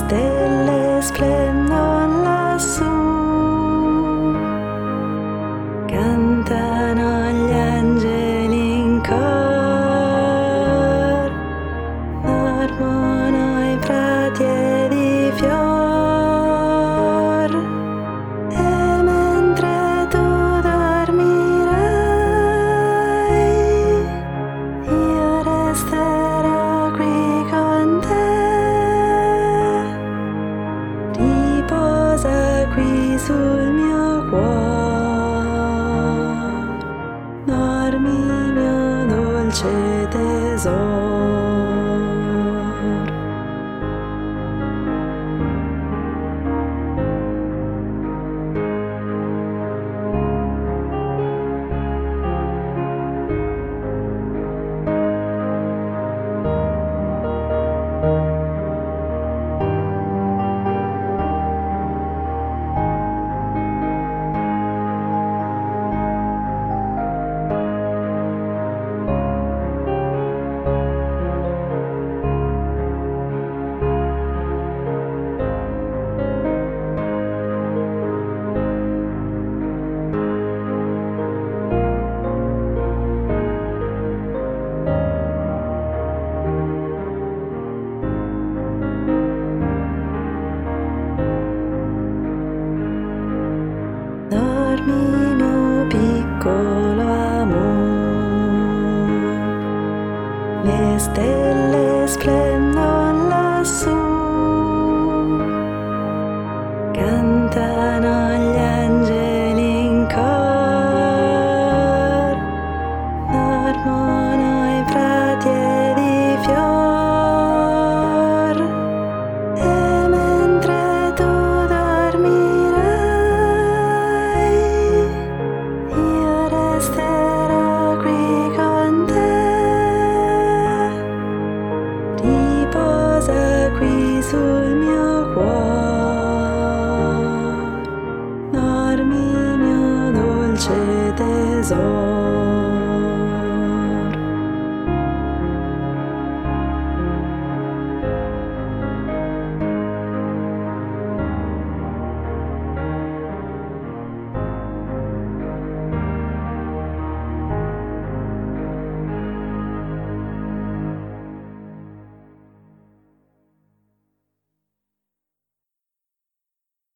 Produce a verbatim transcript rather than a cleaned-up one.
stelle splendono lassù, cantano gli angeli in cor, dormono i prati ed i fior, e mentre tu dormirai io resterò qui con te. Riposa qui sul mio cuore, dormi mio dolce tesoro. Dormi mio piccolo amore, le stelle splendono lassù.